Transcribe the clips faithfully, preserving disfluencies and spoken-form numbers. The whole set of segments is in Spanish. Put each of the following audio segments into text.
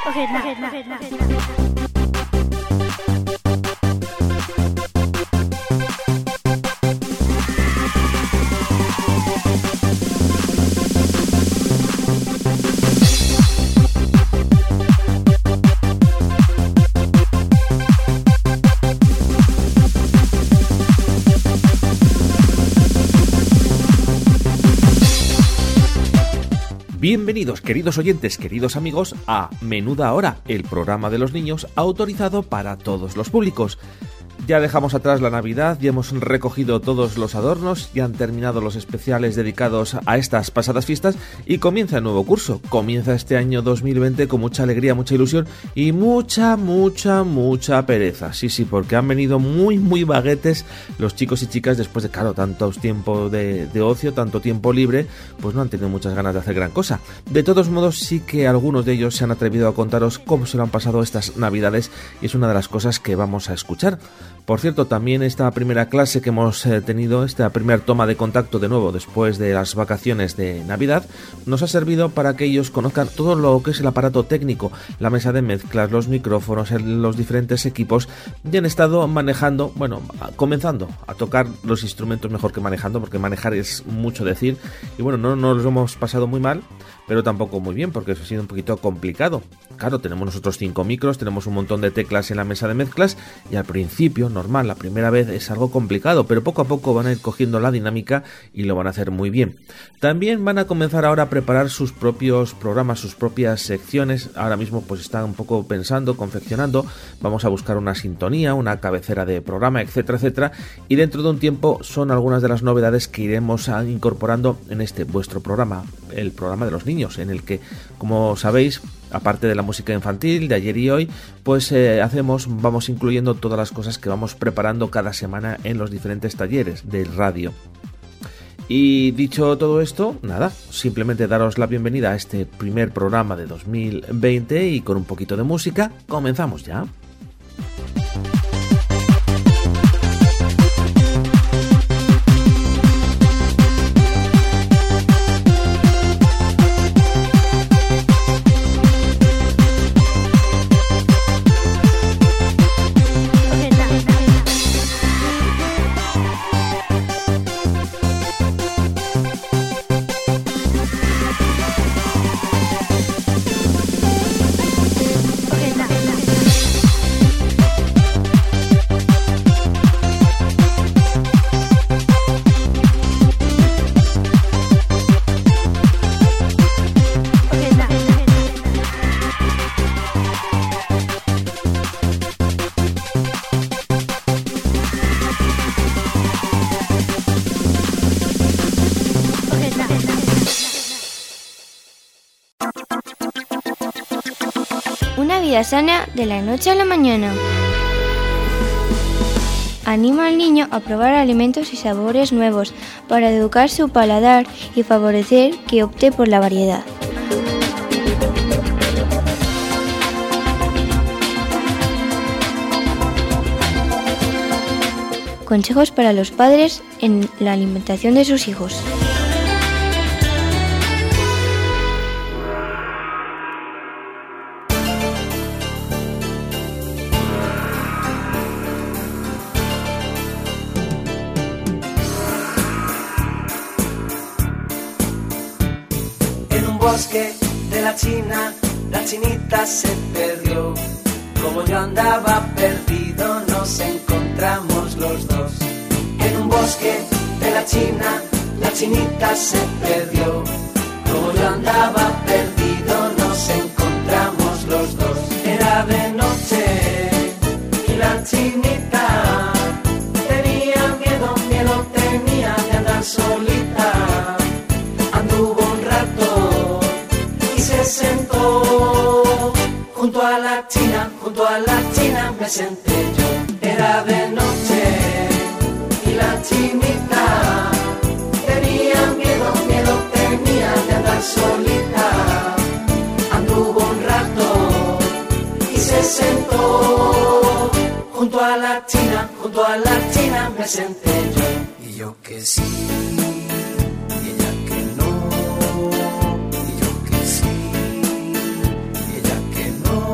Bienvenidos, queridos oyentes, queridos amigos, a Menuda Hora, el programa de los niños autorizado para todos los públicos. Ya dejamos atrás la Navidad, ya hemos recogido todos los adornos, ya han terminado los especiales dedicados a estas pasadas fiestas y comienza el nuevo curso. Comienza este año dos mil veinte con mucha alegría, mucha ilusión y mucha, mucha, mucha pereza. Sí, sí, porque han venido muy, muy vaguetes los chicos y chicas después de, claro, tanto tiempo de, de ocio, tanto tiempo libre, pues no han tenido muchas ganas de hacer gran cosa. De todos modos, sí que algunos de ellos se han atrevido a contaros cómo se lo han pasado estas Navidades y es una de las cosas que vamos a escuchar. Por cierto, también esta primera clase que hemos eh, tenido, esta primera toma de contacto de nuevo después de las vacaciones de Navidad, nos ha servido para que ellos conozcan todo lo que es el aparato técnico, la mesa de mezclas, los micrófonos, el, los diferentes equipos, y han estado manejando, bueno, comenzando a tocar los instrumentos mejor que manejando, porque manejar es mucho decir, y bueno, no nos lo hemos pasado muy mal, pero tampoco muy bien, porque eso ha sido un poquito complicado. Claro, tenemos nosotros cinco micros, tenemos un montón de teclas en la mesa de mezclas y al principio, normal, la primera vez es algo complicado, pero poco a poco van a ir cogiendo la dinámica y lo van a hacer muy bien. También van a comenzar ahora a preparar sus propios programas, sus propias secciones. Ahora mismo pues están un poco pensando, confeccionando, vamos a buscar una sintonía, una cabecera de programa, etcétera, etcétera, y dentro de un tiempo son algunas de las novedades que iremos a, incorporando en este vuestro programa, el programa de los niños, en el que, como sabéis, aparte de la música infantil de ayer y hoy, pues eh, hacemos, vamos incluyendo todas las cosas que vamos preparando cada semana en los diferentes talleres de radio. Y dicho todo esto, nada, simplemente daros la bienvenida a este primer programa de dos mil veinte y con un poquito de música, comenzamos ya. Una vida sana de la noche a la mañana. Anima al niño a probar alimentos y sabores nuevos para educar su paladar y favorecer que opte por la variedad. Consejos para los padres en la alimentación de sus hijos. Bosque de la China, la chinita se perdió. Como yo andaba perdido, nos encontramos los dos. En un bosque de la China, la chinita se perdió. Como yo andaba perdido, nos encontramos los dos. Era de noche y la chinita tenía miedo, miedo tenía de andar solita. Anduvo un rato y se sentó junto a la china, junto a la china me senté yo. Era de noche y la chinita tenía miedo, miedo tenía de andar solita. Anduvo un rato y se sentó junto a la china, junto a la china me senté yo. Y yo que sí. No,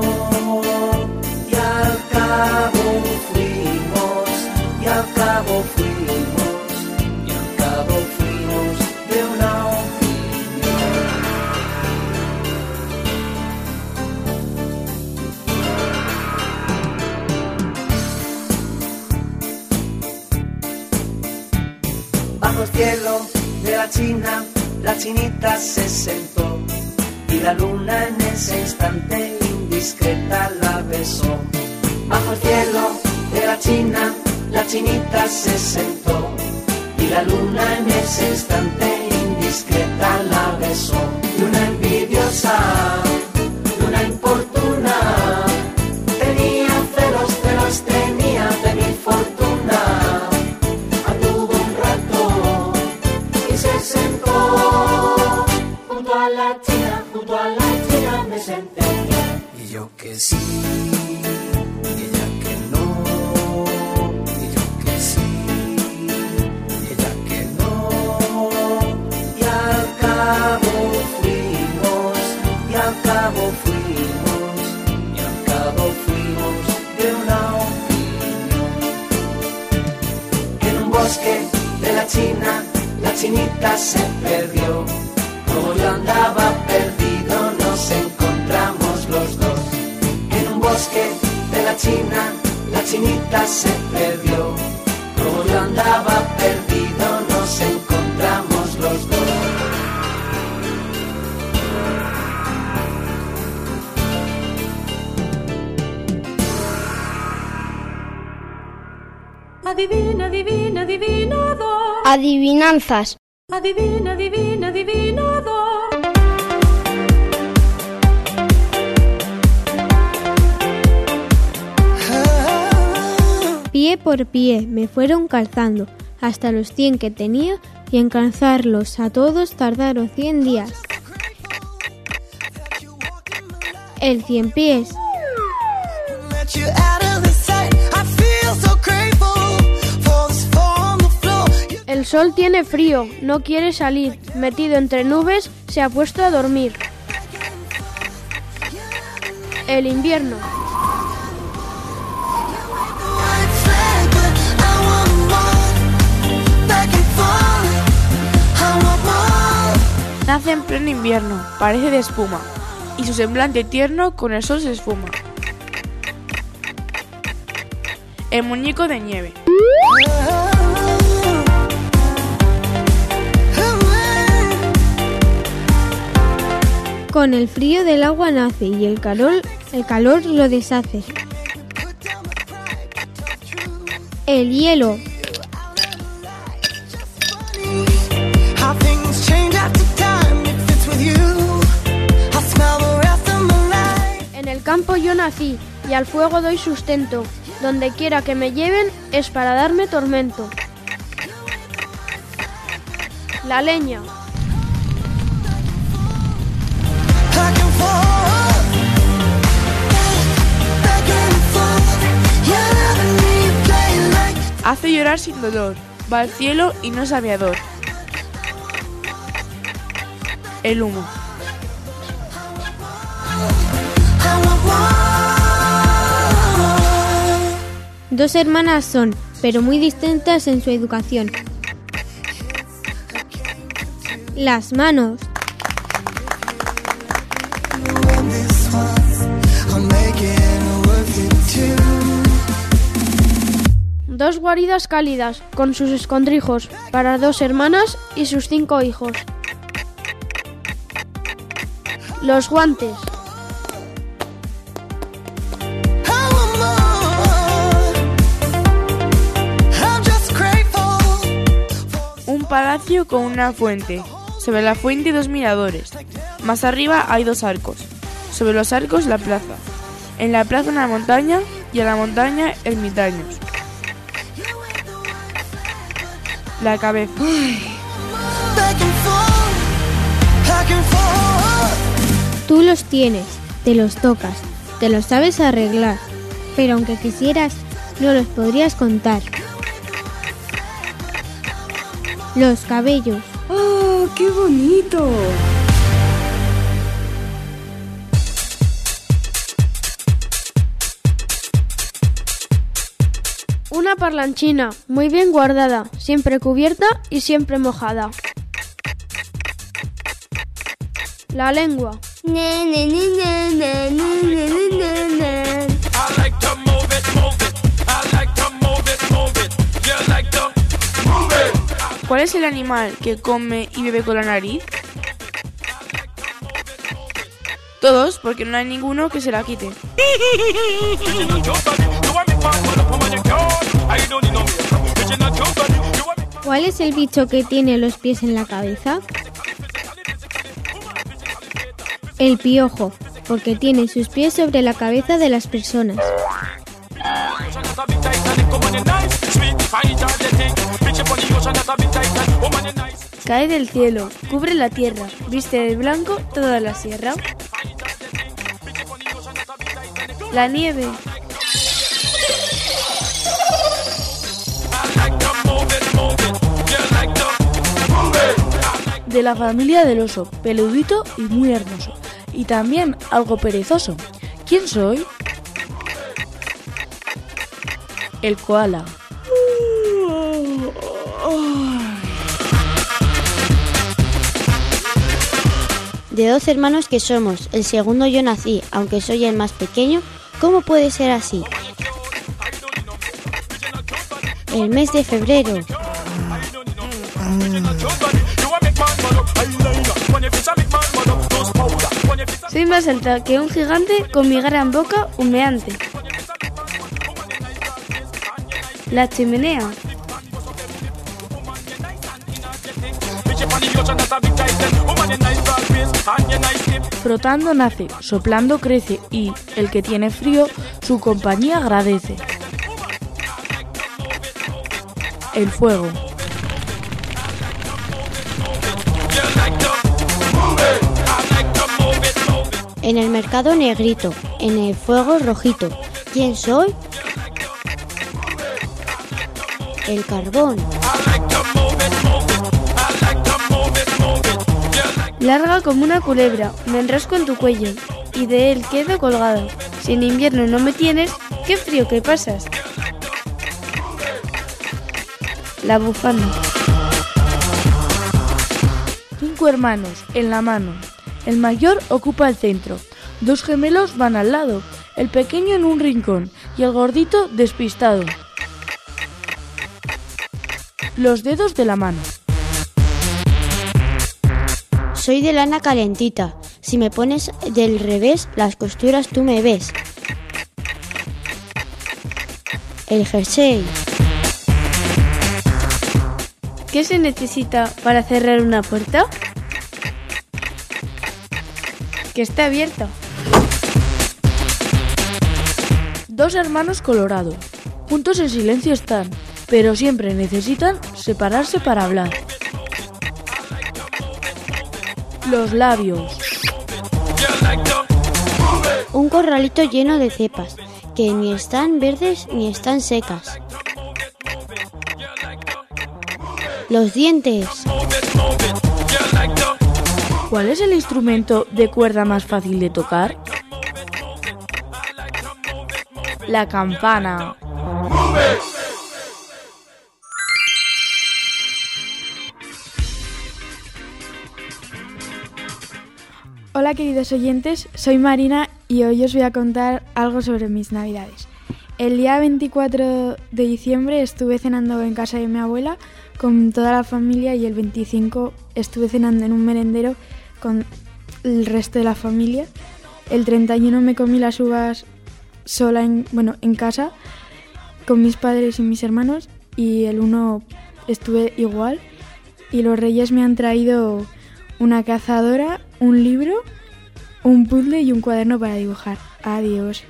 cielo de la China, la chinita se sentó y la luna en ese instante indiscreta la besó. Bajo el cielo de la China, la chinita se sentó y la luna en ese instante indiscreta la besó. Luna envidiosa, luna importuna, tenía celos, celos tenía de mi fortuna. Anduvo un rato y se sentó junto a la China, junto a la China me senté. Y yo que sí, y ella que no, y yo que sí, y ella que no. Y al cabo fuimos, y al cabo fuimos, y al cabo fuimos de una opinión. En un bosque de la China, la chinita se perdió. Como yo andaba perdido, nos encontramos los dos. En un bosque de la China, la chinita se perdió. Como yo andaba perdido, nos encontramos los dos. Adivina, adivina, adivinador. Adivinanzas. Adivina, adivina, adivinador. Pie por pie me fueron calzando hasta los cien que tenía y en calzarlos a todos tardaron cien días. El cien pies. El sol tiene frío, no quiere salir, metido entre nubes, se ha puesto a dormir. El invierno. Nace en pleno invierno, parece de espuma, y su semblante tierno con el sol se esfuma. El muñeco de nieve. Con el frío del agua nace y el calor, el calor lo deshace. El hielo. En el campo yo nací y al fuego doy sustento. Donde quiera que me lleven es para darme tormento. La leña. Hace llorar sin dolor, va al cielo y no es aviador. El humo. Dos hermanas son, pero muy distintas en su educación. Las manos. Dos guaridas cálidas con sus escondrijos para dos hermanas y sus cinco hijos. Los guantes. Un palacio con una fuente. Sobre la fuente dos miradores. Más arriba hay dos arcos. Sobre los arcos la plaza. En la plaza una montaña y a la montaña ermitaños. La cabeza. Tú los tienes, te los tocas, te los sabes arreglar, pero aunque quisieras, no los podrías contar. Los cabellos. ¡Oh, qué bonito! Una parlanchina, muy bien guardada, siempre cubierta y siempre mojada. La lengua. Ne, ne, ne, ne, ne, ne, ne, ne, ne. ¿Cuál es el animal que come y bebe con la nariz? Todos, porque no hay ninguno que se la quite. ¿Cuál es el bicho que tiene los pies en la cabeza? El piojo, porque tiene sus pies sobre la cabeza de las personas. Cae del cielo, cubre la tierra, viste de blanco toda la sierra. La nieve. De la familia del oso, peludito y muy hermoso. Y también algo perezoso. ¿Quién soy? El koala. De doce hermanos que somos, el segundo yo nací, aunque soy el más pequeño, ¿cómo puede ser así? El mes de febrero. Soy más alta que un gigante con mi gran boca humeante. La chimenea. Frotando nace, soplando crece y el que tiene frío su compañía agradece. El fuego. En el mercado negrito, en el fuego rojito. ¿Quién soy? El carbón. Larga como una culebra, me enrosco en tu cuello y de él quedo colgado. Si en invierno no me tienes, qué frío que pasas. La bufanda. Cinco hermanos en la mano. El mayor ocupa el centro. Dos gemelos van al lado, el pequeño en un rincón y el gordito despistado. Los dedos de la mano. Soy de lana calentita. Si me pones del revés, las costuras tú me ves. El jersey. ¿Qué se necesita para cerrar una puerta? Que está abierta. Dos hermanos colorados. Juntos en silencio están, pero siempre necesitan separarse para hablar. Los labios. Un corralito lleno de cepas, que ni están verdes ni están secas. Los dientes. ¿Cuál es el instrumento de cuerda más fácil de tocar? La campana. Hola queridos oyentes, soy Marina y hoy os voy a contar algo sobre mis navidades. El día veinticuatro de diciembre estuve cenando en casa de mi abuela con toda la familia y el veinticinco estuve cenando en un merendero con el resto de la familia. El treinta y uno me comí las uvas sola en, bueno, en casa con mis padres y mis hermanos y el uno estuve igual y los reyes me han traído una cazadora, un libro, un puzzle y un cuaderno para dibujar. Adiós.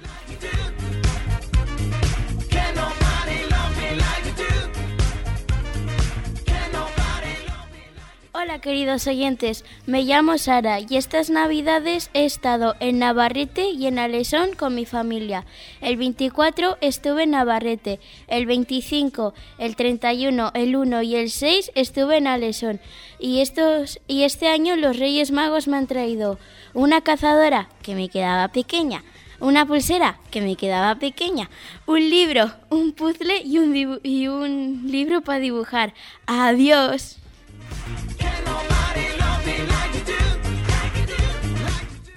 Hola queridos oyentes, me llamo Sara y estas navidades he estado en Navarrete y en Alesón con mi familia. El veinticuatro estuve en Navarrete, el veinticinco, el treinta y uno, el uno y el seis estuve en Alesón. Y, estos, y este año los Reyes Magos me han traído una cazadora que me quedaba pequeña, una pulsera que me quedaba pequeña, un libro, un puzzle y un, dibu- y un libro para dibujar. ¡Adiós!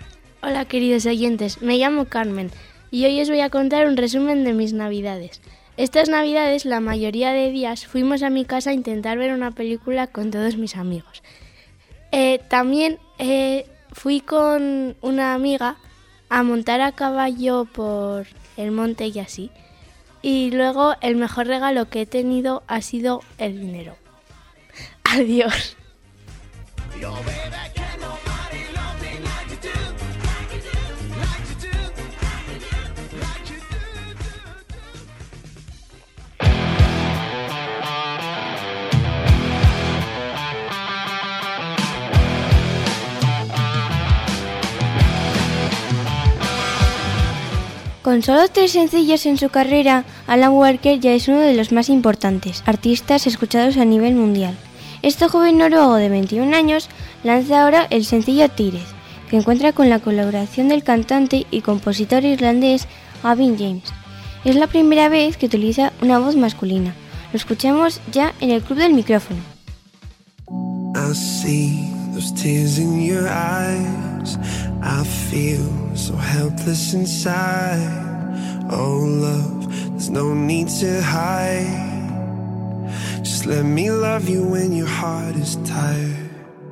Hola queridos oyentes, me llamo Carmen y hoy os voy a contar un resumen de mis navidades. Estas navidades, la mayoría de días, fuimos a mi casa a intentar ver una película con todos mis amigos. Eh, también eh, fui con una amiga a montar a caballo por el monte y así. Y luego el mejor regalo que he tenido ha sido el dinero. Adiós. Con solo tres sencillos en su carrera, Alan Walker ya es uno de los más importantes artistas escuchados a nivel mundial. Este joven noruego de veintiún años lanza ahora el sencillo Tired, que encuentra con la colaboración del cantante y compositor irlandés Gavin James. Es la primera vez que utiliza una voz masculina. Lo escuchamos ya en el Club del Micrófono. I see those tears in your eyes. I feel so helpless inside. Oh love, there's no need to hide. Just let me love you when your heart is tired.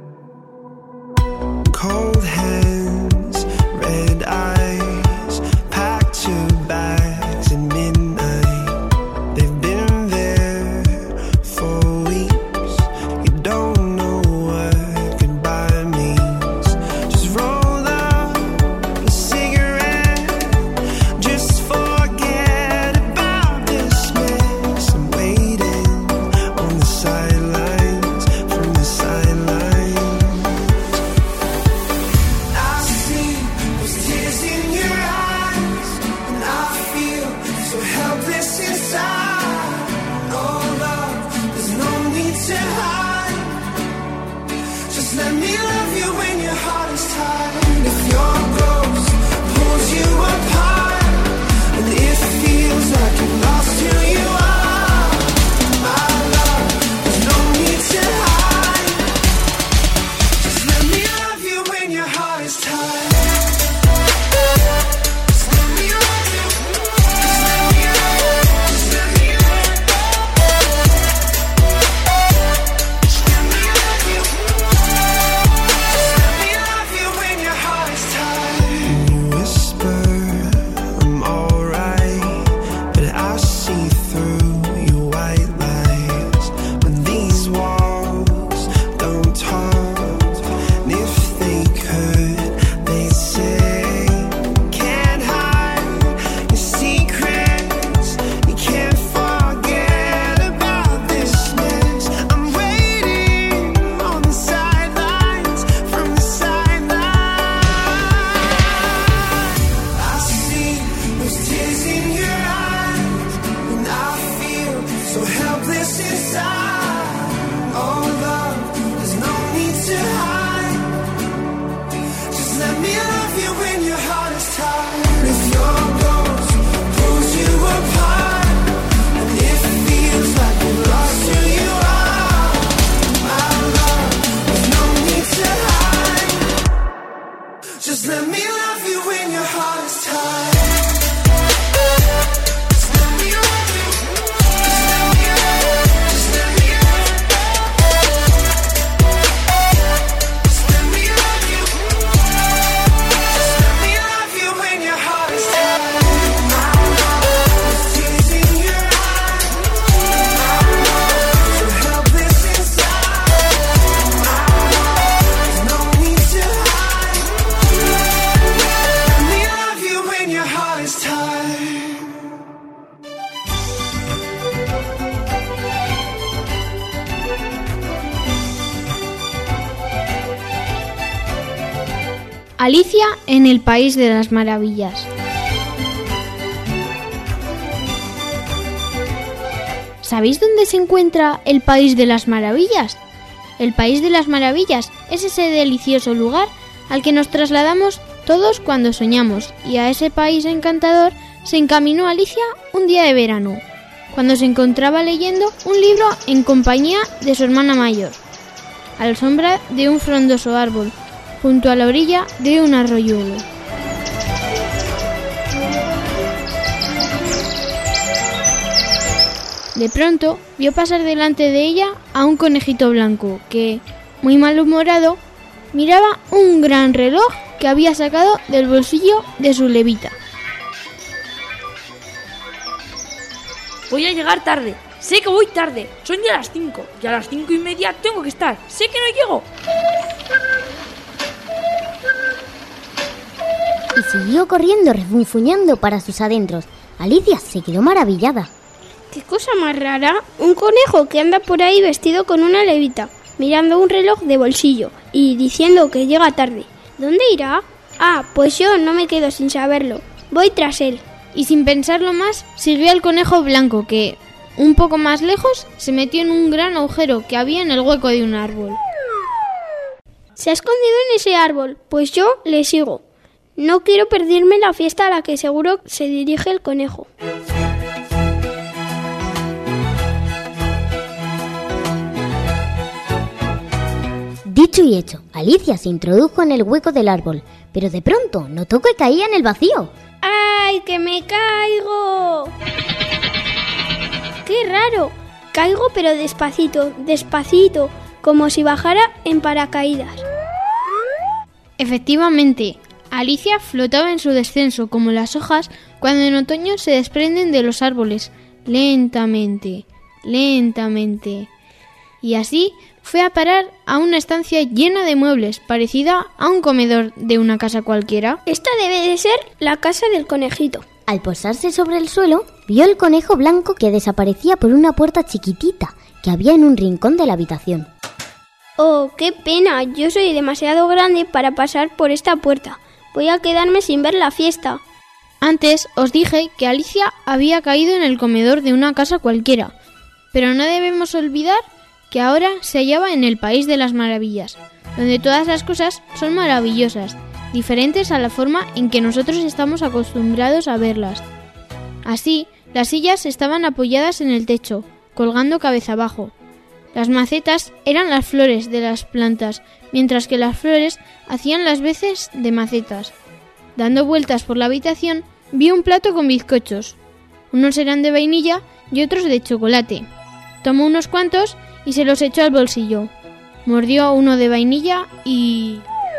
Cold hands, red eyes, packed your bags at midnight. They've been there for weeks. You don't know what goodbye means. Just roll up a cigarette. Just forget about this mess. I'm waiting on the sidelines, from the sidelines. I see those tears in your eyes, and I feel so helpless inside. Oh love, there's no need to hide. Just let me love you when your heart is tired. If your ghost pulls you apart, and it feels like you've lost who you are, my love, there's no need to hide. Just let me love you when your heart is tired. Just let me love you. Just let me love you. Just let me love you. Just let me love you. Just let me love you when your heart is tired. You whisper, I'm alright, but I see through your white lies. But these walls don't talk, and if they could, they'd say, can't hide your secrets. You can't forget about this mess. I'm waiting on the sidelines, from the sidelines. I see those tears in your eyes, and I feel so helpless inside. Oh love, there's no need to hide. Just let me love you when your heart is tired. If your ghost pulls you apart, and it feels like you've lost who you are, my love, there's no need to hide. Just let me love you when your heart is tired. Just let me love you. Just let me love you. Just let me love you. Just let me love you. Just let me love you when your heart is tired. My love, there's tears in your eyes. My love, so helpless inside. My love, there's no need to hide. Let me love you when your heart is tired. Alicia en el País de las Maravillas. ¿Sabéis dónde se encuentra el País de las Maravillas? El País de las Maravillas es ese delicioso lugar al que nos trasladamos todos cuando soñamos, y a ese país encantador se encaminó Alicia un día de verano, cuando se encontraba leyendo un libro en compañía de su hermana mayor, a la sombra de un frondoso árbol, junto a la orilla de un arroyuelo. De pronto vio pasar delante de ella a un conejito blanco que, muy malhumorado, miraba un gran reloj que había sacado del bolsillo de su levita. Voy a llegar tarde. Sé que voy tarde. Son ya las cinco. Y a las cinco y media tengo que estar. Sé que no llego. Y siguió corriendo refunfuñando para sus adentros. Alicia se quedó maravillada. ¡Qué cosa más rara! Un conejo que anda por ahí vestido con una levita, mirando un reloj de bolsillo y diciendo que llega tarde. ¿Dónde irá? Ah, pues yo no me quedo sin saberlo. Voy tras él. Y sin pensarlo más, siguió al conejo blanco que, un poco más lejos, se metió en un gran agujero que había en el hueco de un árbol. Se ha escondido en ese árbol, pues yo le sigo. No quiero perderme la fiesta a la que seguro se dirige el conejo. Dicho y hecho, Alicia se introdujo en el hueco del árbol, pero de pronto notó que caía en el vacío. ¡Ay, que me caigo! ¡Qué raro! Caigo pero despacito, despacito, como si bajara en paracaídas. Efectivamente, Alicia flotaba en su descenso como las hojas cuando en otoño se desprenden de los árboles, lentamente, lentamente. Y así fue a parar a una estancia llena de muebles, parecida a un comedor de una casa cualquiera. Esta debe de ser la casa del conejito. Al posarse sobre el suelo, vio el conejo blanco que desaparecía por una puerta chiquitita que había en un rincón de la habitación. Oh, qué pena, yo soy demasiado grande para pasar por esta puerta. Voy a quedarme sin ver la fiesta. Antes os dije que Alicia había caído en el comedor de una casa cualquiera, pero no debemos olvidar que ahora se hallaba en el País de las Maravillas, donde todas las cosas son maravillosas, diferentes a la forma en que nosotros estamos acostumbrados a verlas. Así, las sillas estaban apoyadas en el techo, colgando cabeza abajo. Las macetas eran las flores de las plantas, mientras que las flores hacían las veces de macetas. Dando vueltas por la habitación, vi un plato con bizcochos. Unos eran de vainilla y otros de chocolate. Tomó unos cuantos y se los echó al bolsillo. Mordió uno de vainilla y...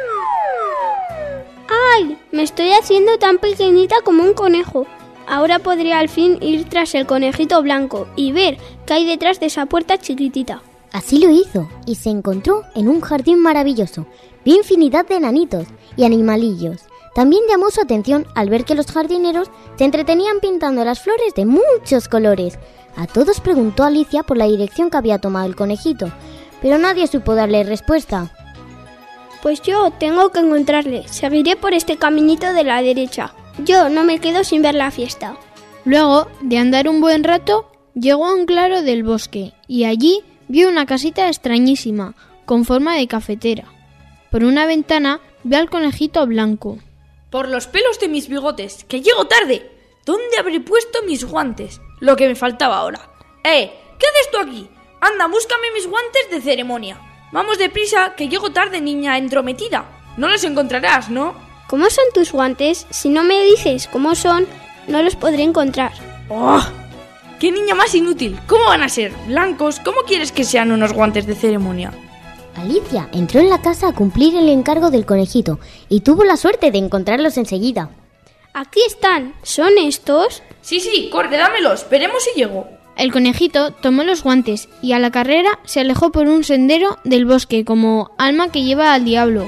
¡Ay! Me estoy haciendo tan pequeñita como un conejo. Ahora podría al fin ir tras el conejito blanco y ver qué hay detrás de esa puerta chiquitita. Así lo hizo y se encontró en un jardín maravilloso. Vio infinidad de enanitos y animalillos. También llamó su atención al ver que los jardineros se entretenían pintando las flores de muchos colores. A todos preguntó Alicia por la dirección que había tomado el conejito, pero nadie supo darle respuesta. Pues yo tengo que encontrarle. Seguiré por este caminito de la derecha. Yo no me quedo sin ver la fiesta. Luego de andar un buen rato, llegó a un claro del bosque y allí vio una casita extrañísima, con forma de cafetera. Por una ventana vio al conejito blanco. Por los pelos de mis bigotes, que llego tarde. ¿Dónde habré puesto mis guantes? Lo que me faltaba ahora. ¡Eh! ¿Qué haces tú aquí? Anda, búscame mis guantes de ceremonia. Vamos deprisa, que llego tarde, niña entrometida. No los encontrarás, ¿no? ¿Cómo son tus guantes? Si no me dices cómo son, no los podré encontrar. ¡Oh! ¡Qué niña más inútil! ¿Cómo van a ser? ¿Blancos? ¿Cómo quieres que sean unos guantes de ceremonia? Alicia entró en la casa a cumplir el encargo del conejito y tuvo la suerte de encontrarlos enseguida. Aquí están. ¿Son estos? Sí, sí, corre, dámelos. Veremos si llego. El conejito tomó los guantes y a la carrera se alejó por un sendero del bosque como alma que lleva al diablo.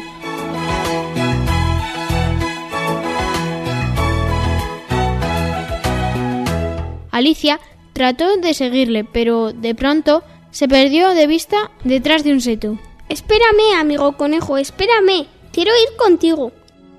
Alicia trató de seguirle, pero de pronto se perdió de vista detrás de un seto. Espérame, amigo conejo, espérame. Quiero ir contigo.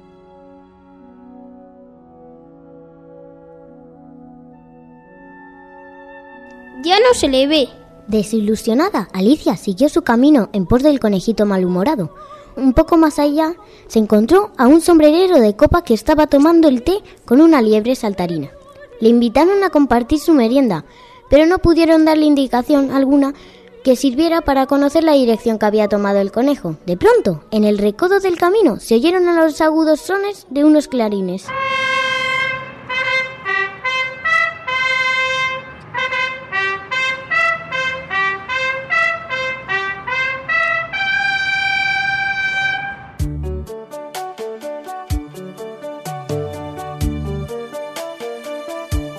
Ya no se le ve. Desilusionada, Alicia siguió su camino en pos del conejito malhumorado. Un poco más allá se encontró a un sombrerero de copa que estaba tomando el té con una liebre saltarina. Le invitaron a compartir su merienda, pero no pudieron darle indicación alguna que sirviera para conocer la dirección que había tomado el conejo. De pronto, en el recodo del camino, se oyeron a los agudos sones de unos clarines.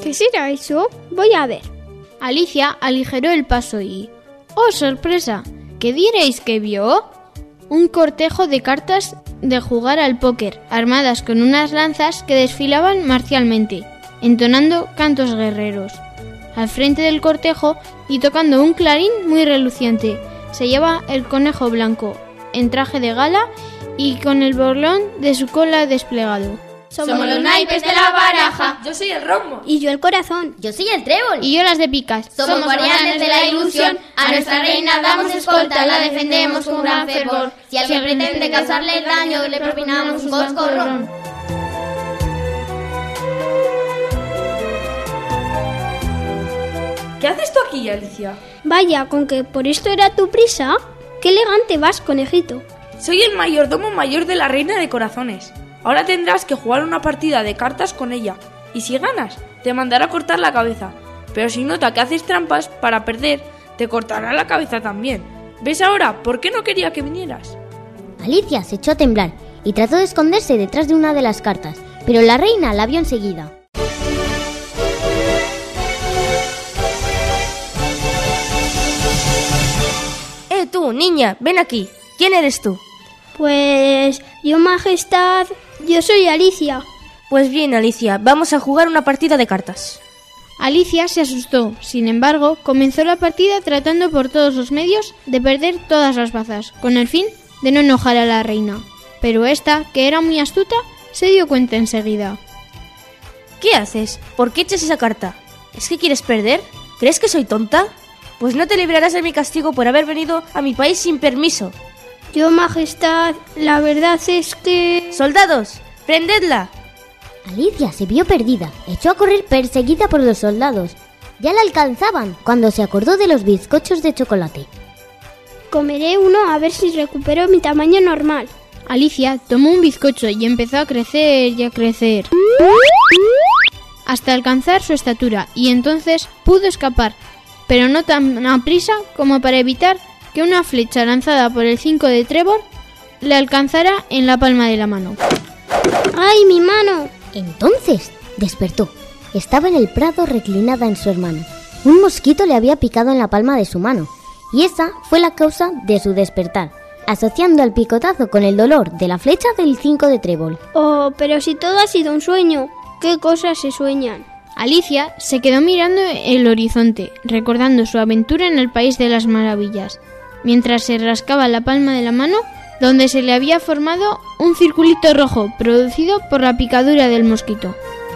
¿Qué será eso? Voy a ver. Alicia aligeró el paso y... ¡oh, sorpresa! ¿Qué diréis que vio? Un cortejo de cartas de jugar al póker, armadas con unas lanzas que desfilaban marcialmente, entonando cantos guerreros. Al frente del cortejo y tocando un clarín muy reluciente, se lleva el conejo blanco, en traje de gala y con el borlón de su cola desplegado. Somos los naipes de la baraja. Yo soy el rombo. Y yo el corazón. Yo soy el trébol. Y yo las de picas. Somos guardianes de la ilusión. A nuestra reina damos escolta, la defendemos con gran fervor. Si alguien pretende causarle el daño, le propinamos un coscorrón. ¿Qué haces tú aquí, Alicia? Vaya, con que por esto era tu prisa. Qué elegante vas, conejito. Soy el mayordomo mayor de la reina de corazones. Ahora tendrás que jugar una partida de cartas con ella. Y si ganas, te mandará a cortar la cabeza. Pero si nota que haces trampas para perder, te cortará la cabeza también. ¿Ves ahora por qué no quería que vinieras? Alicia se echó a temblar y trató de esconderse detrás de una de las cartas, pero la reina la vio enseguida. Eh, tú, niña, ven aquí. ¿Quién eres tú? Pues... yo, majestad, yo soy Alicia. Pues bien, Alicia, vamos a jugar una partida de cartas. Alicia se asustó, sin embargo, comenzó la partida tratando por todos los medios de perder todas las bazas, con el fin de no enojar a la reina. Pero esta, que era muy astuta, se dio cuenta enseguida. ¿Qué haces? ¿Por qué echas esa carta? ¿Es que quieres perder? ¿Crees que soy tonta? Pues no te librarás de mi castigo por haber venido a mi país sin permiso. Yo, majestad, la verdad es que... ¡Soldados! ¡Prendedla! Alicia se vio perdida, echó a correr perseguida por los soldados. Ya la alcanzaban cuando se acordó de los bizcochos de chocolate. Comeré uno a ver si recupero mi tamaño normal. Alicia tomó un bizcocho y empezó a crecer y a crecer, hasta alcanzar su estatura, y entonces pudo escapar, pero no tan aprisa como para evitar que una flecha lanzada por el cinco de trébol le alcanzara en la palma de la mano. ¡Ay, mi mano! Entonces despertó. Estaba en el prado reclinada en su hermano. Un mosquito le había picado en la palma de su mano, y esa fue la causa de su despertar, asociando al picotazo con el dolor de la flecha del cinco de trébol. Oh, pero si todo ha sido un sueño, ¿qué cosas se sueñan? Alicia se quedó mirando el horizonte, recordando su aventura en el País de las Maravillas, mientras se rascaba la palma de la mano, donde se le había formado un circulito rojo producido por la picadura del mosquito.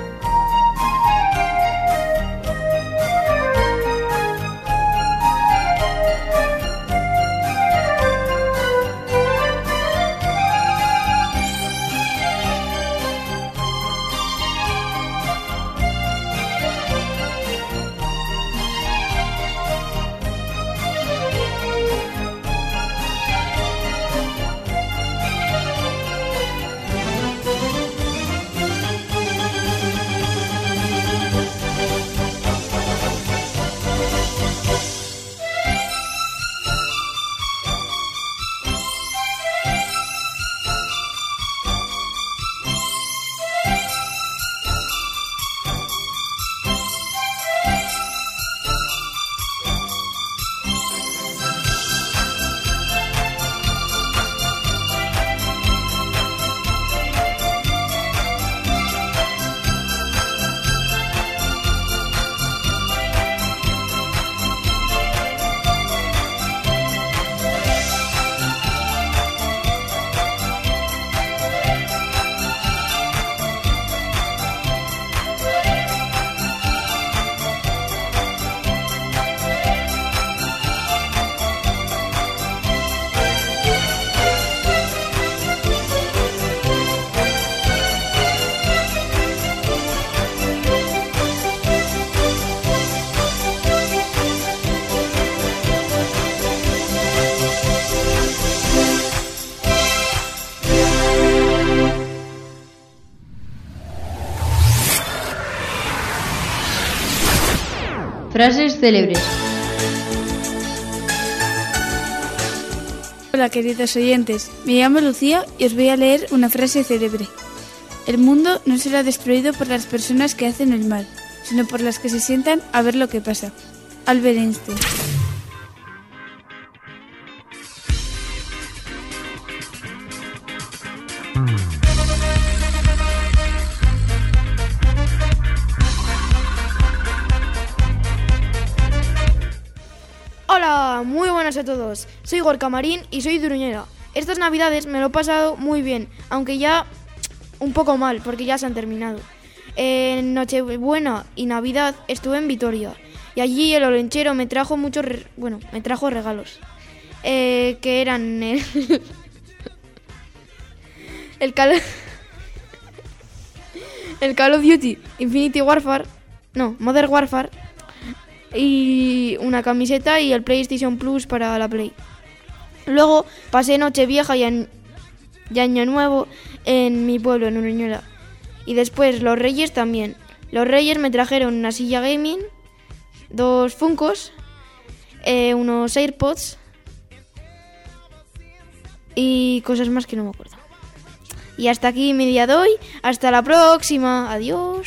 Frases célebres. Hola, queridos oyentes, me llamo Lucía y os voy a leer una frase célebre. El mundo no será destruido por las personas que hacen el mal, sino por las que se sientan a ver lo que pasa. Albert Einstein. Hola, muy buenas a todos. Soy Gorka Marín y soy de Uruñera. Estas navidades me lo he pasado muy bien, aunque ya un poco mal, porque ya se han terminado. En Nochebuena y Navidad estuve en Vitoria y allí el olenchero me trajo muchos, re- bueno, me trajo regalos, eh, que eran el, el Call el Call of Duty Infinity Warfare, no, Modern Warfare, y una camiseta y el PlayStation Plus para la Play. Luego pasé Nochevieja y, en, y Año Nuevo en mi pueblo, en Uruñuela. Y después los Reyes también. Los Reyes me trajeron una silla gaming, dos Funkos, eh, unos AirPods y cosas más que no me acuerdo. Y hasta aquí mi día de hoy. Hasta la próxima. Adiós.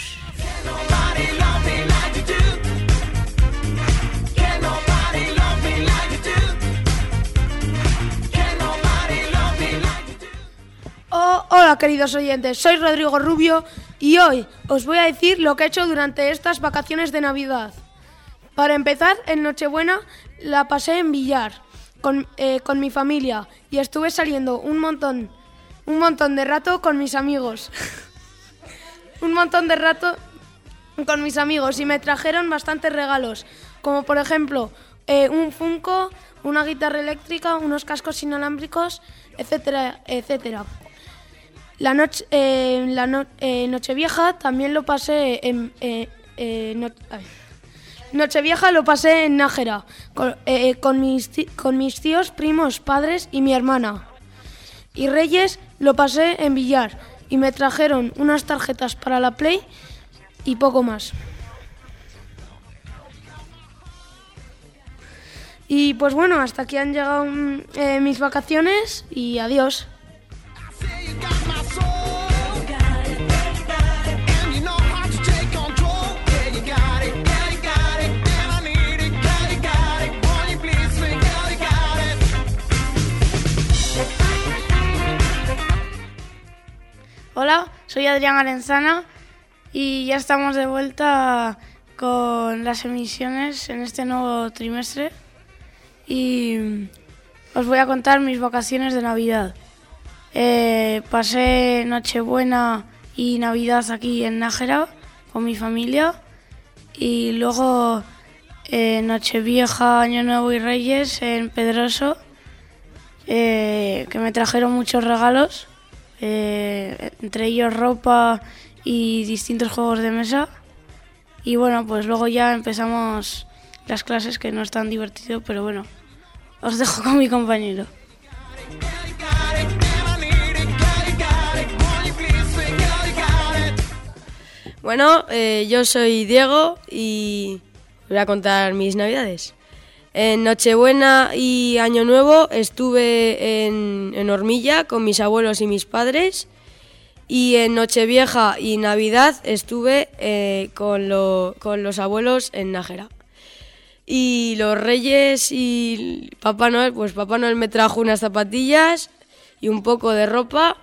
Oh, hola queridos oyentes, soy Rodrigo Rubio y hoy os voy a decir lo que he hecho durante estas vacaciones de Navidad. Para empezar, en Nochebuena la pasé en Villar con, eh, con mi familia y estuve saliendo un montón, un montón de rato con mis amigos. un montón de rato con mis amigos y me trajeron bastantes regalos, como por ejemplo eh, un Funko, una guitarra eléctrica, unos cascos inalámbricos, etcétera, etcétera. La noche, eh, la no, eh, Nochevieja también lo pasé en eh, eh, no, Nochevieja lo pasé en Nájera con, eh, con, mis, con mis tíos, primos, padres y mi hermana. Y Reyes lo pasé en Villar y me trajeron unas tarjetas para la Play y poco más. Y pues bueno, hasta aquí han llegado eh, mis vacaciones y adiós. Hola, soy Adrián Arenzana y ya estamos de vuelta con las emisiones en este nuevo trimestre y os voy a contar mis vacaciones de Navidad. Eh, pasé Nochebuena y Navidad aquí en Nájera con mi familia y luego eh, Nochevieja, Año Nuevo y Reyes en Pedroso, eh, que me trajeron muchos regalos. Eh, entre ellos ropa y distintos juegos de mesa. Y bueno, pues luego ya empezamos las clases, que no es tan divertido, pero bueno, os dejo con mi compañero. Bueno, eh, yo soy Diego y voy a contar mis navidades. En Nochebuena y Año Nuevo estuve en, en Hormilla con mis abuelos y mis padres. Y en Nochevieja y Navidad estuve eh, con, lo, con los abuelos en Nájera. Y los Reyes y Papá Noel, pues Papá Noel me trajo unas zapatillas y un poco de ropa.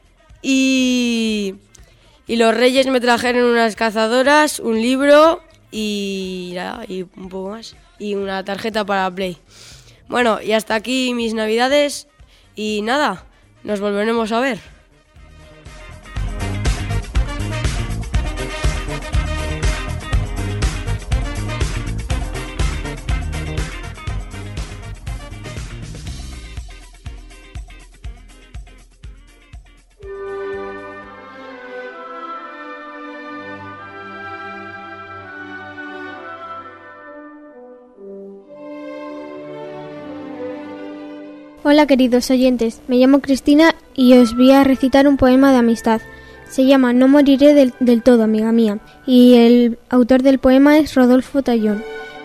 Y, y los Reyes me trajeron unas cazadoras, un libro y, y un poco más. Y una tarjeta para Play. Bueno, y hasta aquí mis navidades y nada, nos volveremos a ver. Hola queridos oyentes, me llamo Cristina y os voy a recitar un poema de amistad. Se llama No moriré del, del todo, amiga mía, y el autor del poema es Rodolfo Tallón.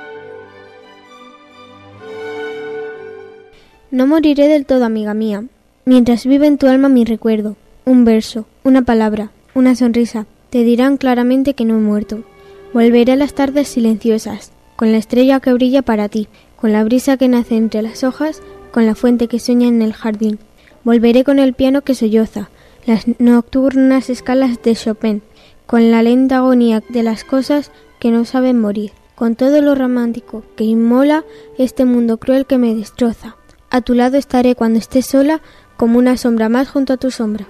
No moriré del todo, amiga mía, mientras vive en tu alma mi recuerdo. Un verso, una palabra, una sonrisa, te dirán claramente que no he muerto. Volveré a las tardes silenciosas, con la estrella que brilla para ti, con la brisa que nace entre las hojas, con la fuente que sueña en el jardín. Volveré con el piano que solloza, las nocturnas escalas de Chopin, con la lenta agonía de las cosas que no saben morir, con todo lo romántico que inmola este mundo cruel que me destroza. A tu lado estaré cuando estés sola, como una sombra más junto a tu sombra.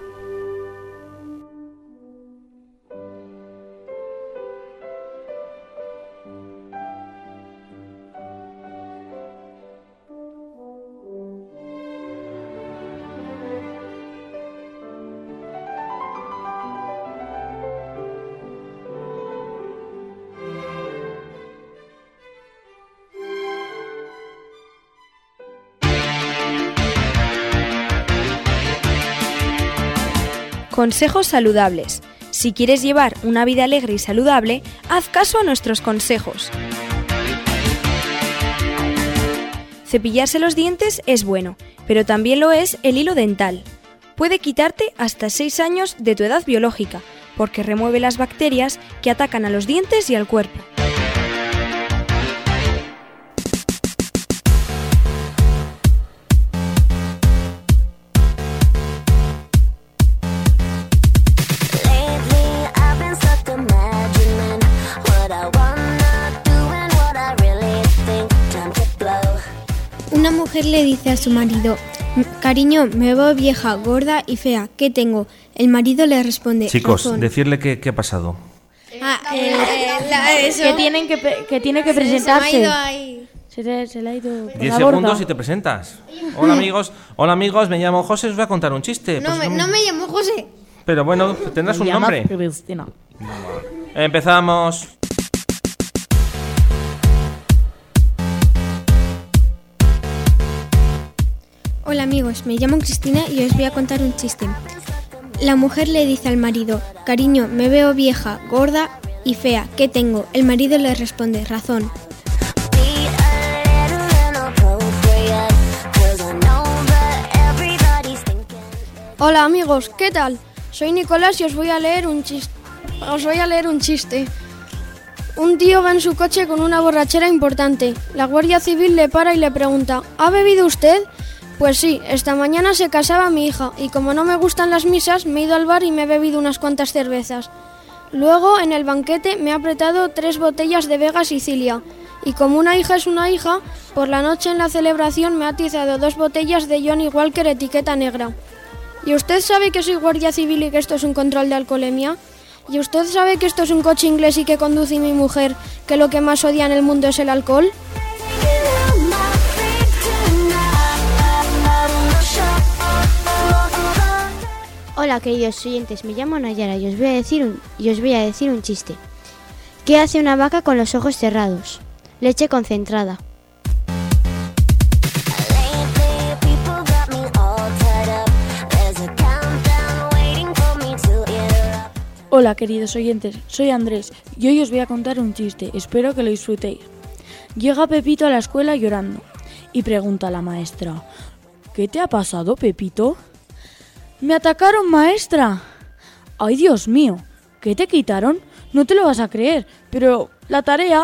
Consejos saludables. Si quieres llevar una vida alegre y saludable, haz caso a nuestros consejos. Cepillarse los dientes es bueno, pero también lo es el hilo dental. Puede quitarte hasta seis años de tu edad biológica, porque remueve las bacterias que atacan a los dientes y al cuerpo. Una mujer le dice a su marido: cariño, me veo vieja, gorda y fea, ¿qué tengo? El marido le responde: Chicos, razón. decirle qué, qué ha pasado. Ah, eh, la- eso. Que tienen que, pe- que tiene que Se- se me ha presentarse. ido ahí. Se, te- se le ha ido por Diez la borda. segundos y te presentas. Hola amigos, hola amigos, me llamo José, os voy a contar un chiste. No, Pues me, no- no me llamo José. Pero bueno, tendrás Me un llama nombre. Cristina. Empezamos. Hola amigos, me llamo Cristina y os voy a contar un chiste. La mujer le dice al marido: cariño, me veo vieja, gorda y fea, ¿qué tengo? El marido le responde: razón. Hola amigos, ¿qué tal? Soy Nicolás y os voy a leer un chiste. Os voy a leer un chiste. Un tío va en su coche con una borrachera importante. La Guardia Civil le para y le pregunta: ¿ha bebido usted? Pues sí, esta mañana se casaba mi hija y como no me gustan las misas, me he ido al bar y me he bebido unas cuantas cervezas. Luego, en el banquete, me he apretado tres botellas de Vega Sicilia. Y como una hija es una hija, por la noche en la celebración me ha atizado dos botellas de Johnny Walker etiqueta negra. ¿Y usted sabe que soy guardia civil y que esto es un control de alcoholemia? ¿Y usted sabe que esto es un coche inglés y que conduce mi mujer, que lo que más odia en el mundo es el alcohol? Hola queridos oyentes, me llamo Nayara y os voy a decir un, y os voy a decir un chiste. ¿Qué hace una vaca con los ojos cerrados? Leche concentrada. Hola queridos oyentes, soy Andrés y hoy os voy a contar un chiste, espero que lo disfrutéis. Llega Pepito a la escuela llorando y pregunta a la maestra: ¿qué te ha pasado, Pepito? ¡Me atacaron, maestra! ¡Ay, Dios mío! ¿Qué te quitaron? No te lo vas a creer, pero la tarea...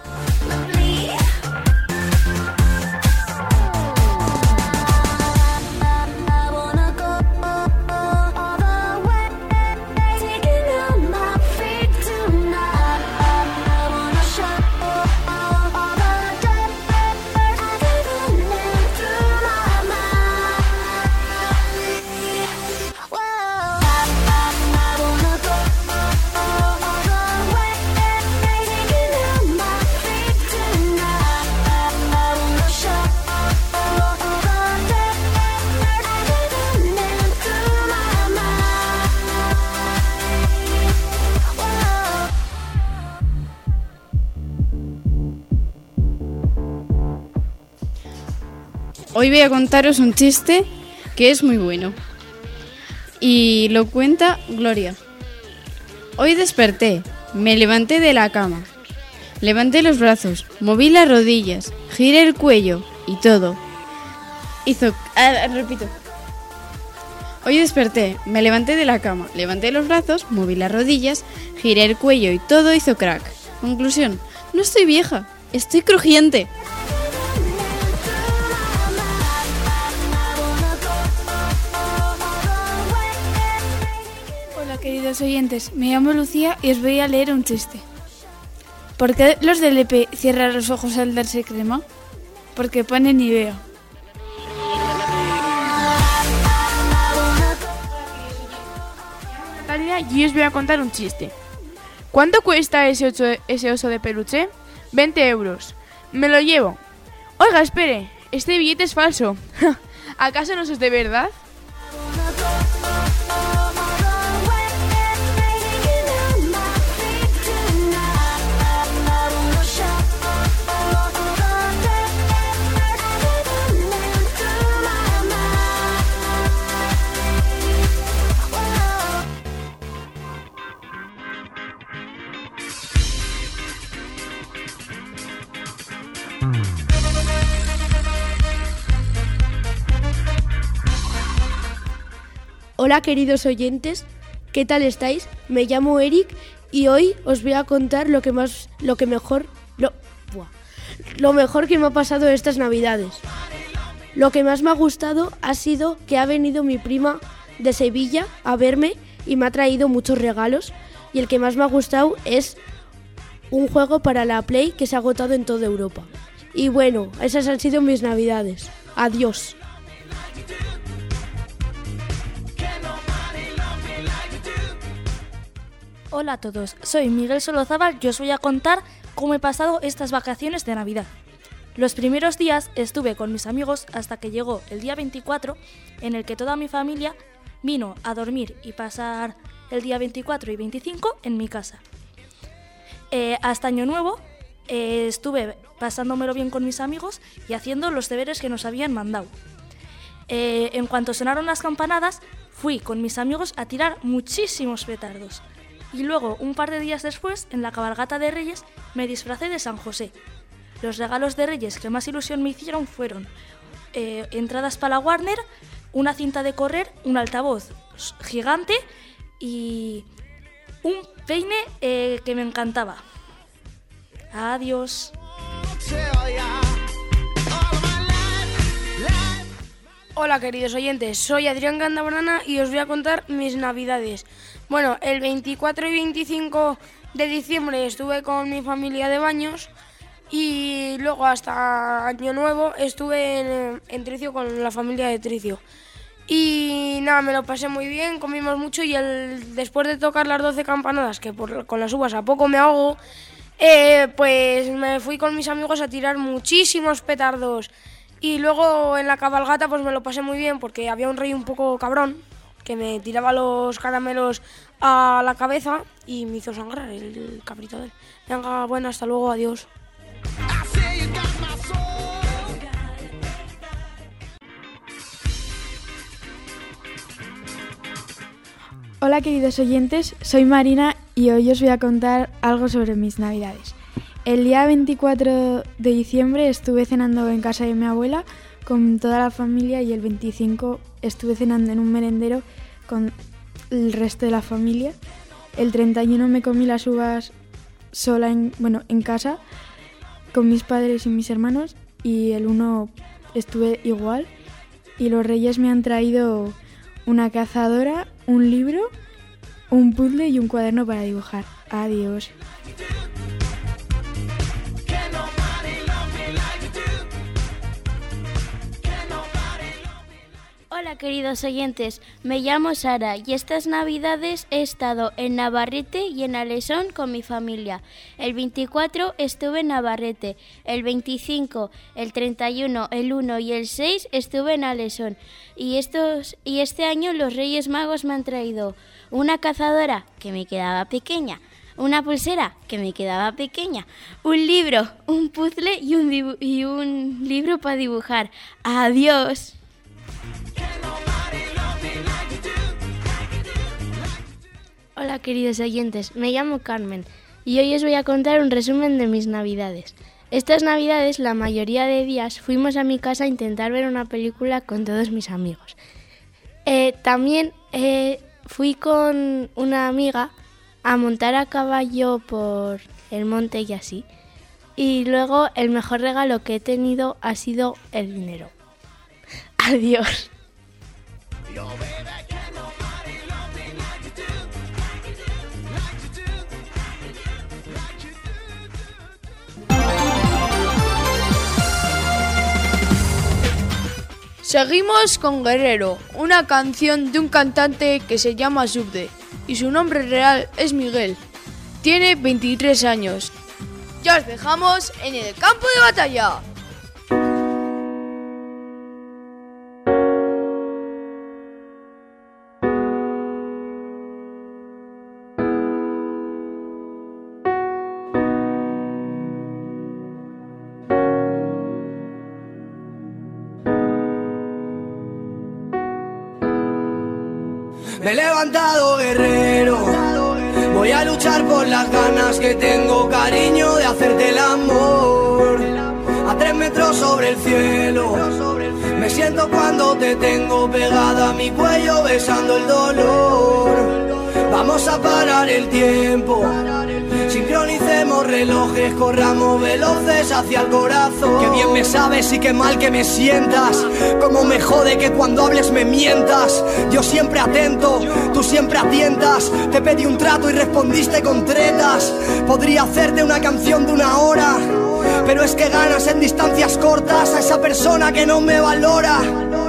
Hoy voy a contaros un chiste que es muy bueno. Y lo cuenta Gloria. Hoy desperté, me levanté de la cama, levanté los brazos, moví las rodillas, giré el cuello y todo. Hizo... Ah, repito. Hoy desperté, me levanté de la cama, levanté los brazos, moví las rodillas, giré el cuello y todo hizo crack. Conclusión, no estoy vieja, estoy crujiente. Hola queridos oyentes, me llamo Lucía y os voy a leer un chiste. ¿Por qué los del E P cierran los ojos al darse crema? Porque pone Nivea. Natalia, y os voy a contar un chiste. ¿Cuánto cuesta ese, ocho, ese oso de peluche? veinte euros. Me lo llevo. Oiga, espere, este billete es falso. ¿Acaso no es de verdad? Hola queridos oyentes, ¿qué tal estáis? Me llamo Eric y hoy os voy a contar lo que más, lo que mejor, lo, buah, lo mejor que me ha pasado estas Navidades. Lo que más me ha gustado ha sido que ha venido mi prima de Sevilla a verme y me ha traído muchos regalos, y el que más me ha gustado es un juego para la Play que se ha agotado en toda Europa. Y bueno, esas han sido mis Navidades. Adiós. Hola a todos, soy Miguel Solozábal y os voy a contar cómo he pasado estas vacaciones de Navidad. Los primeros días estuve con mis amigos hasta que llegó el día veinticuatro, en el que toda mi familia vino a dormir y pasar el día veinticuatro y veinticinco en mi casa. Eh, hasta Año Nuevo eh, estuve pasándomelo bien con mis amigos y haciendo los deberes que nos habían mandado. Eh, en cuanto sonaron las campanadas, fui con mis amigos a tirar muchísimos petardos. Y luego, un par de días después, en la cabalgata de Reyes, me disfracé de San José. Los regalos de Reyes que más ilusión me hicieron fueron eh, entradas para la Warner, una cinta de correr, un altavoz gigante y un peine eh, que me encantaba. Adiós. Hola queridos oyentes, soy Adrián Gandabrana y os voy a contar mis Navidades. Bueno, el veinticuatro y veinticinco de diciembre estuve con mi familia de Baños y luego hasta Año Nuevo estuve en, en Tricio con la familia de Tricio. Y nada, me lo pasé muy bien, comimos mucho y el, después de tocar las doce campanadas, que por, con las uvas a poco me ahogo, eh, pues me fui con mis amigos a tirar muchísimos petardos. Y luego en la cabalgata pues me lo pasé muy bien porque había un rey un poco cabrón que me tiraba los caramelos a la cabeza y me hizo sangrar el, el cabrito de él. Venga, bueno, hasta luego, adiós. Hola queridos oyentes, soy Marina y hoy os voy a contar algo sobre mis Navidades. El día veinticuatro de diciembre estuve cenando en casa de mi abuela con toda la familia y el veinticinco estuve cenando en un merendero con el resto de la familia. El treinta y uno me comí las uvas sola en, bueno, en casa con mis padres y mis hermanos y el uno estuve igual. Y los Reyes me han traído una cazadora, un libro, un puzzle y un cuaderno para dibujar. Adiós. Hola queridos oyentes, me llamo Sara y estas Navidades he estado en Navarrete y en Alesón con mi familia. El veinticuatro estuve en Navarrete, el veinticinco, el treinta y uno, el uno y el seis estuve en Alesón. Y, estos, y este año los Reyes Magos me han traído una cazadora que me quedaba pequeña, una pulsera que me quedaba pequeña, un libro, un puzzle y un, dibu- y un libro para dibujar. ¡Adiós! Hola queridos oyentes, me llamo Carmen y hoy os voy a contar un resumen de mis Navidades. Estas Navidades la mayoría de días fuimos a mi casa a intentar ver una película con todos mis amigos. Eh, también eh, fui con una amiga a montar a caballo por el monte y así. Y luego el mejor regalo que he tenido ha sido el dinero. Adiós. Seguimos con Guerrero, una canción de un cantante que se llama Subde y su nombre real es Miguel. Tiene veintitrés años. Ya os dejamos en el campo de batalla. Me he levantado guerrero, voy a luchar por las ganas que tengo, cariño, de hacerte el amor. A tres metros sobre el cielo, me siento cuando te tengo pegada a mi cuello, besando el dolor. Vamos a parar el tiempo, sincronicemos relojes, corramos veloces hacia el corazón. Qué bien me sabes y qué mal que me sientas, cómo me jode que cuando hables me mientas. Yo siempre atento, tú siempre atientas. Te pedí un trato y respondiste con tretas. Podría hacerte una canción de una hora, pero es que ganas en distancias cortas a esa persona que no me valora.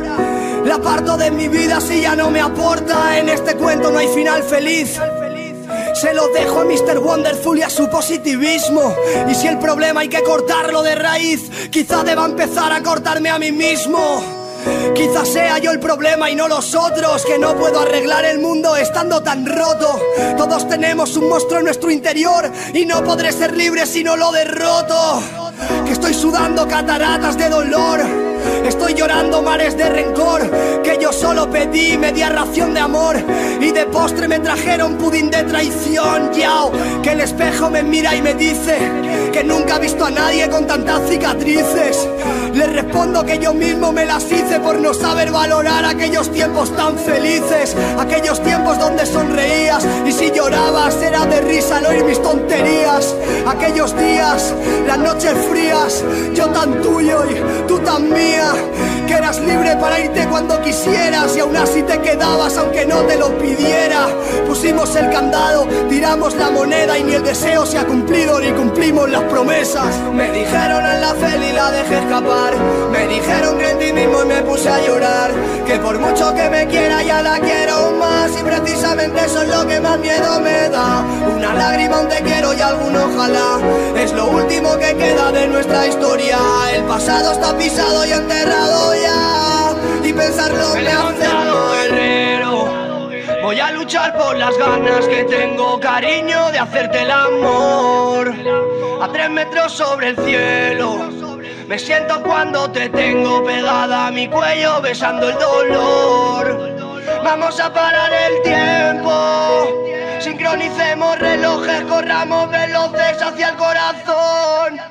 La parto de mi vida si ya no me aporta. En este cuento no hay final feliz. Se lo dejo a mister Wonderful y a su positivismo. Y si el problema hay que cortarlo de raíz, quizá deba empezar a cortarme a mí mismo. Quizás sea yo el problema y no los otros, que no puedo arreglar el mundo estando tan roto. Todos tenemos un monstruo en nuestro interior y no podré ser libre si no lo derroto. Que estoy sudando cataratas de dolor, estoy llorando mares de rencor, que yo solo pedí media ración de amor y de postre me trajeron pudín de traición. Yao, que el espejo me mira y me dice que nunca ha visto a nadie con tantas cicatrices. Le respondo que yo mismo me las hice por no saber valorar aquellos tiempos tan felices, aquellos tiempos donde sonreías y si llorabas era de risa al oír mis tonterías. Aquellos días, las noches frías, yo tan tuyo y tú tan mía, que eras libre para irte cuando quisieras y aún así te quedabas aunque no te lo pidiera. Pusimos el candado, tiramos la moneda y ni el deseo se ha cumplido ni cumplimos las promesas. Me dijeron en la fel y la dejé escapar, me dijeron que en ti mismo y me puse a llorar, que por mucho que me quiera ya la quiero aún más y precisamente eso es lo que más miedo me da. Una lágrima, un te quiero y algún ojalá, es lo último que queda de nuestra historia. El pasado está pisado y enterrado ya, y pensarlo me, me hace guerrero. Voy a luchar por las ganas que tengo, cariño, de hacerte el amor. A tres metros sobre el cielo, me siento cuando te tengo pegada a mi cuello, besando el dolor. Vamos a parar el tiempo, sincronicemos relojes, corramos veloces hacia el corazón.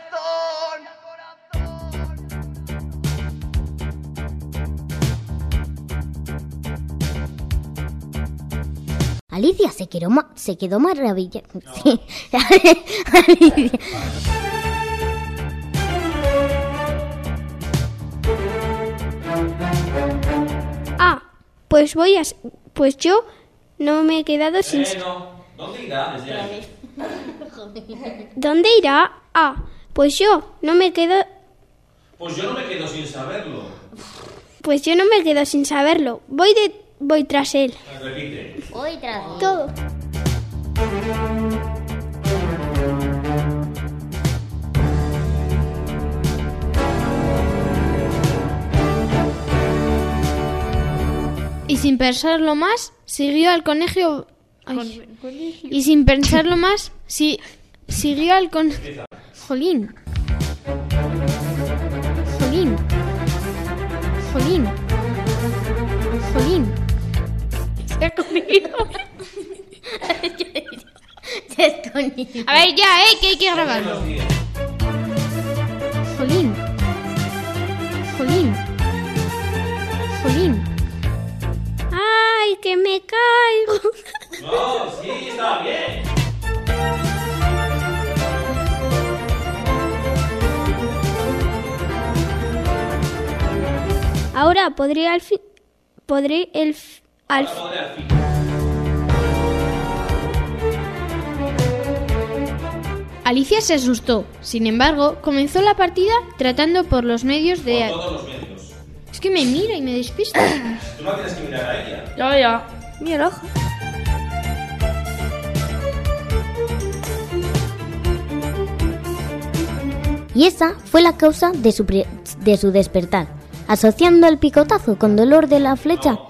Alicia se quedó, ma se quedó maravillada. No. Sí. Alicia. Ah, pues voy a... Pues yo no me he quedado sin... Eh, no. ¿Dónde irá? ¿Dónde irá? Ah, pues yo no me quedo... Pues yo no me quedo sin saberlo. Pues yo no me quedo sin saberlo. Voy de... Voy tras él. Repite. Voy tras él. Todo. Y sin pensarlo más, siguió al colegio... Ay. Y sin pensarlo más, si, siguió al con... Jolín. Jolín. Jolín. Jolín. Se ha comido. Se ha escondido. A ver, ya, eh, que hay que grabarlo. Jolín. Jolín. Jolín. Ay, que me caigo. No, sí, está bien. nada, podré al fin... Podré el... f- al fi- Alicia se asustó. Sin embargo, comenzó la partida tratando por los medios de... Por todos los medios. Es que me mira y me despista. Tú no tienes que mirar a ella. Ya, ya. Mira el ojo. Y esa fue la causa de su, pre- de su despertar, asociando el picotazo con dolor de la flecha.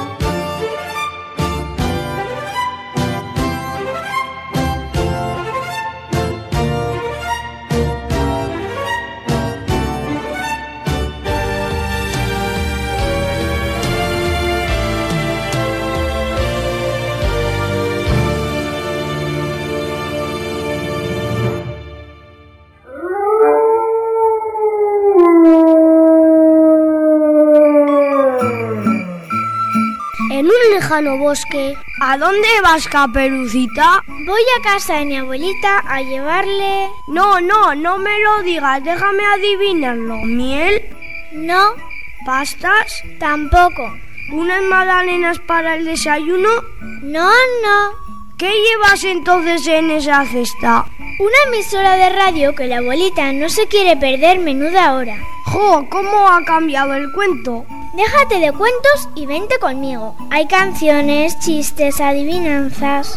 En un lejano bosque. ¿A dónde vas, Caperucita? Voy a casa de mi abuelita a llevarle... No, no, no me lo digas, déjame adivinarlo. ¿Miel? No. ¿Pastas? Tampoco. ¿Unas magdalenas para el desayuno? No, no. ¿Qué llevas entonces en esa cesta? Una emisora de radio que la abuelita no se quiere perder menuda hora. ¡Jo! ¿Cómo ha cambiado el cuento? Déjate de cuentos y vente conmigo. Hay canciones, chistes, adivinanzas.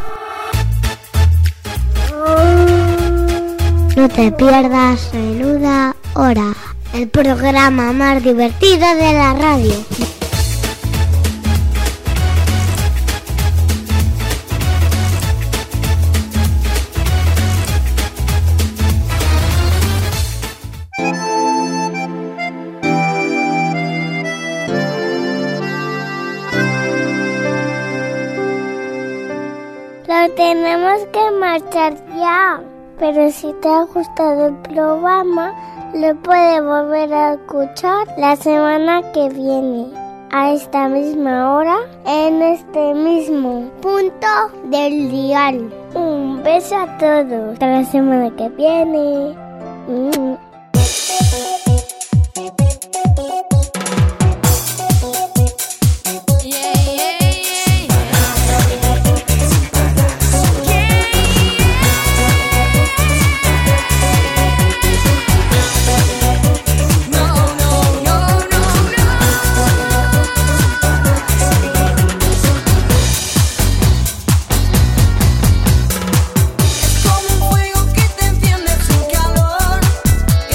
No te pierdas Menuda Hora, el programa más divertido de la radio. Pero tenemos que marchar ya. Pero si te ha gustado el programa, lo puedes volver a escuchar la semana que viene, a esta misma hora, en este mismo punto del dial. Un beso a todos. Hasta la semana que viene. Mm. Como un fuego que te enciende sin calor.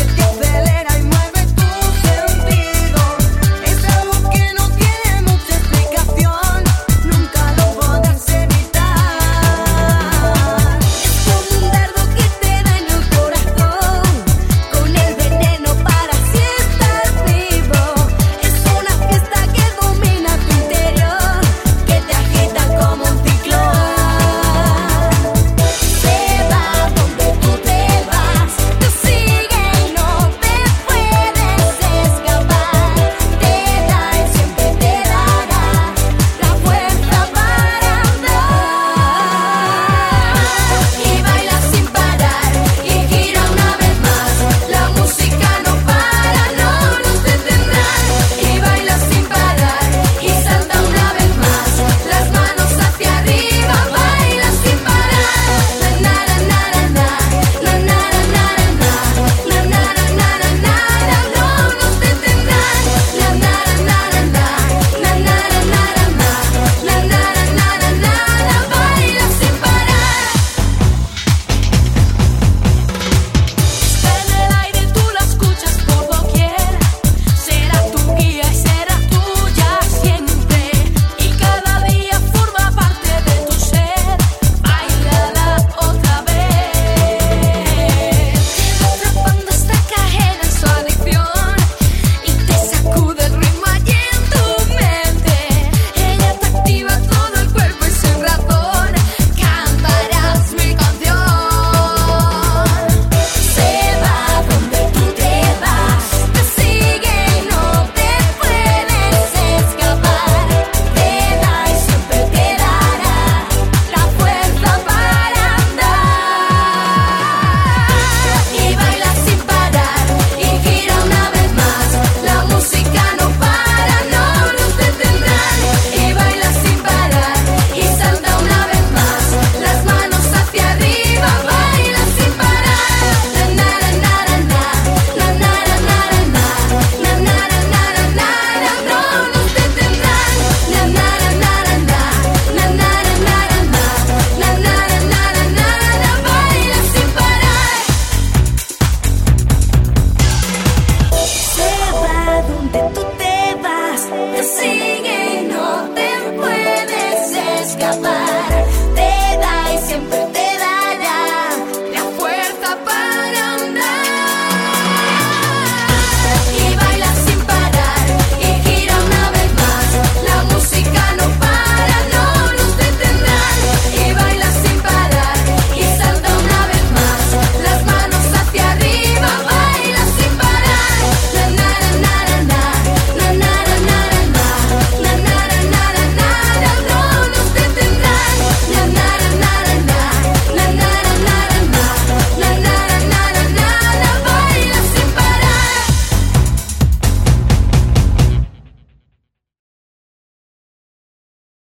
Bye.